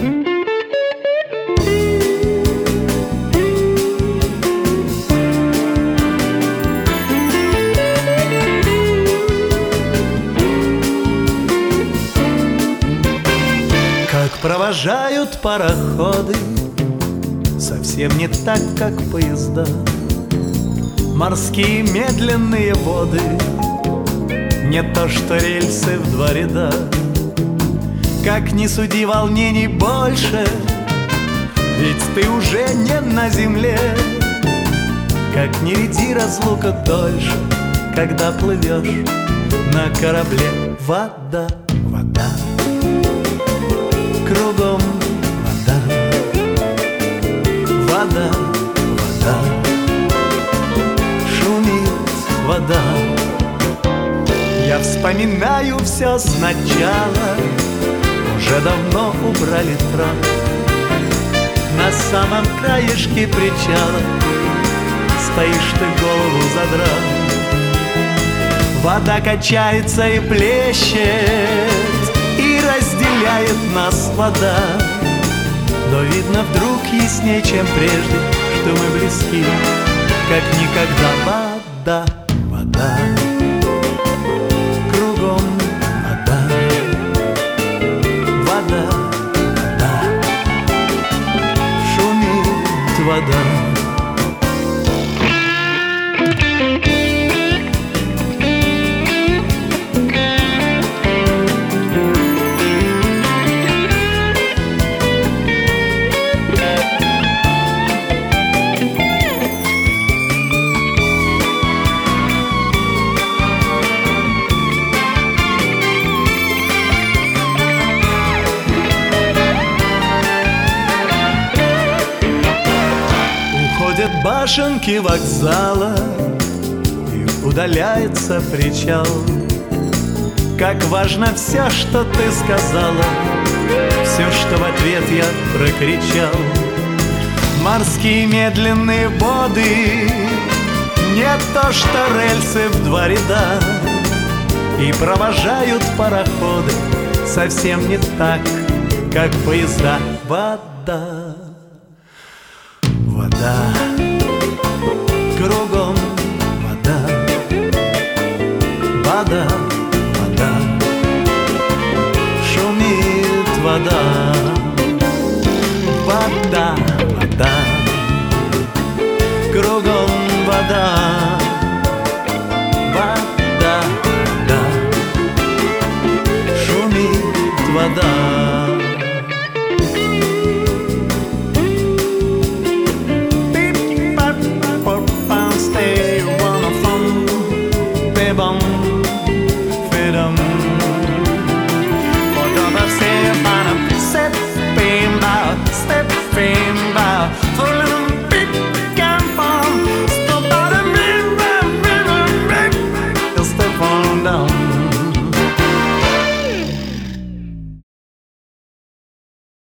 Как провожают пароходы, совсем не так, как поезда. Морские медленные воды, не то что рельсы в два ряда. Как ни суди, волнений больше, ведь ты уже не на земле. Как ни веди, разлука дольше, когда плывешь на корабле. Вода, вода, кругом вода, вода, вода, шумит вода. Я вспоминаю все сначала, уже давно убрали трап. На самом краешке причала стоишь ты, голову задрав. Вода качается и плещет, и разделяет нас вода. Но видно вдруг яснее, чем прежде, что мы близки, как никогда. Вода, вода, кругом вода, вода, вода, шумит вода. Уходят башенки вокзала, и удаляется причал. Как важно все, что ты сказала, все, что в ответ я прокричал. Морские медленные воды, не то что рельсы в два ряда. И провожают пароходы совсем не так, как поезда. Вода, вода, кругом вода, вода, вода, шумит вода. Вода, вода, кругом вода.